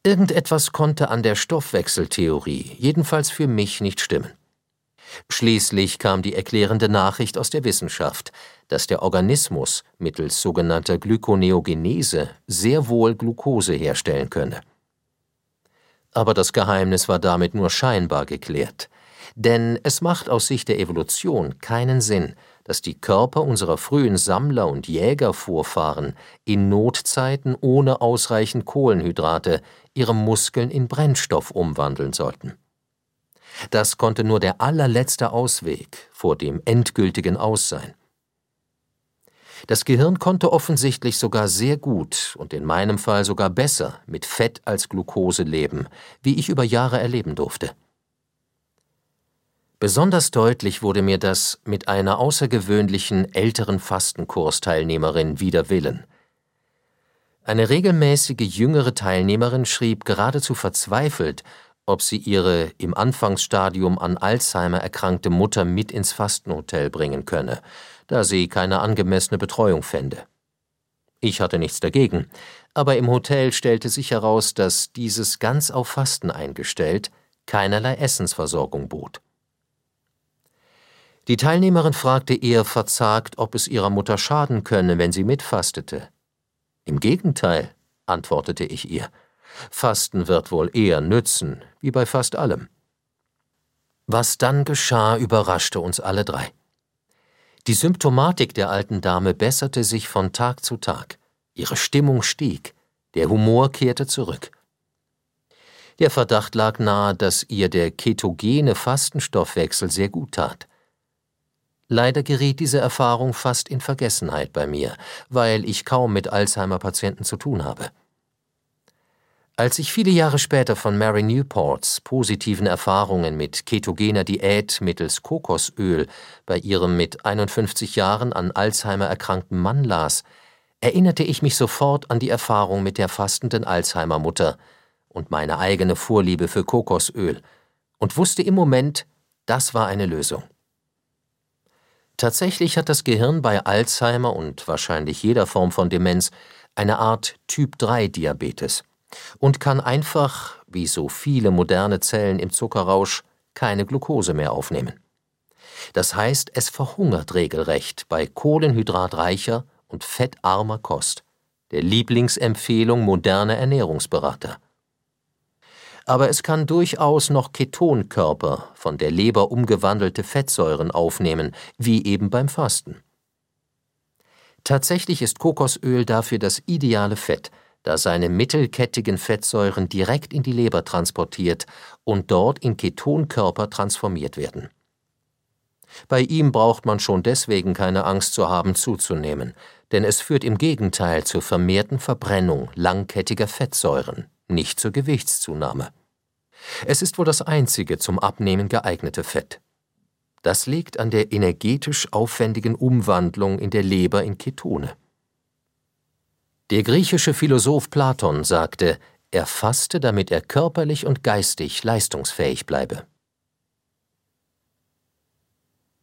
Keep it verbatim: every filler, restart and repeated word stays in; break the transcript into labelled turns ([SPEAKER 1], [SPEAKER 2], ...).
[SPEAKER 1] Irgendetwas konnte an der Stoffwechseltheorie, jedenfalls für mich, nicht stimmen. Schließlich kam die erklärende Nachricht aus der Wissenschaft, dass der Organismus mittels sogenannter Glykoneogenese sehr wohl Glucose herstellen könne. Aber das Geheimnis war damit nur scheinbar geklärt. Denn es macht aus Sicht der Evolution keinen Sinn, dass die Körper unserer frühen Sammler- und Jägervorfahren in Notzeiten ohne ausreichend Kohlenhydrate ihre Muskeln in Brennstoff umwandeln sollten. Das konnte nur der allerletzte Ausweg vor dem endgültigen Aus sein. Das Gehirn konnte offensichtlich sogar sehr gut und in meinem Fall sogar besser mit Fett als Glucose leben, wie ich über Jahre erleben durfte. Besonders deutlich wurde mir das mit einer außergewöhnlichen älteren Fastenkursteilnehmerin wider Willen. Eine regelmäßige jüngere Teilnehmerin schrieb geradezu verzweifelt, ob sie ihre im Anfangsstadium an Alzheimer erkrankte Mutter mit ins Fastenhotel bringen könne, da sie keine angemessene Betreuung fände. Ich hatte nichts dagegen, aber im Hotel stellte sich heraus, dass dieses ganz auf Fasten eingestellt keinerlei Essensversorgung bot. Die Teilnehmerin fragte eher verzagt, ob es ihrer Mutter schaden könne, wenn sie mitfastete. Im Gegenteil, antwortete ich ihr. Fasten wird wohl eher nützen, wie bei fast allem. Was dann geschah, überraschte uns alle drei. Die Symptomatik der alten Dame besserte sich von Tag zu Tag. Ihre Stimmung stieg, der Humor kehrte zurück. Der Verdacht lag nahe, dass ihr der ketogene Fastenstoffwechsel sehr gut tat. Leider geriet diese Erfahrung fast in Vergessenheit bei mir, weil ich kaum mit Alzheimer-Patienten zu tun habe. Als ich viele Jahre später von Mary Newports positiven Erfahrungen mit ketogener Diät mittels Kokosöl bei ihrem mit einundfünfzig Jahren an Alzheimer erkrankten Mann las, erinnerte ich mich sofort an die Erfahrung mit der fastenden Alzheimer-Mutter und meine eigene Vorliebe für Kokosöl und wusste im Moment, das war eine Lösung. Tatsächlich hat das Gehirn bei Alzheimer und wahrscheinlich jeder Form von Demenz eine Art Typ drei Diabetes und kann einfach, wie so viele moderne Zellen im Zuckerrausch, keine Glucose mehr aufnehmen. Das heißt, es verhungert regelrecht bei kohlenhydratreicher und fettarmer Kost, der Lieblingsempfehlung moderner Ernährungsberater. Aber es kann durchaus noch Ketonkörper, von der Leber umgewandelte Fettsäuren aufnehmen, wie eben beim Fasten. Tatsächlich ist Kokosöl dafür das ideale Fett, da seine mittelkettigen Fettsäuren direkt in die Leber transportiert und dort in Ketonkörper transformiert werden. Bei ihm braucht man schon deswegen keine Angst zu haben, zuzunehmen, denn es führt im Gegenteil zur vermehrten Verbrennung langkettiger Fettsäuren, nicht zur Gewichtszunahme. Es ist wohl das einzige zum Abnehmen geeignete Fett. Das liegt an der energetisch aufwendigen Umwandlung in der Leber in Ketone. Der griechische Philosoph Platon sagte, er faste, damit er körperlich und geistig leistungsfähig bleibe.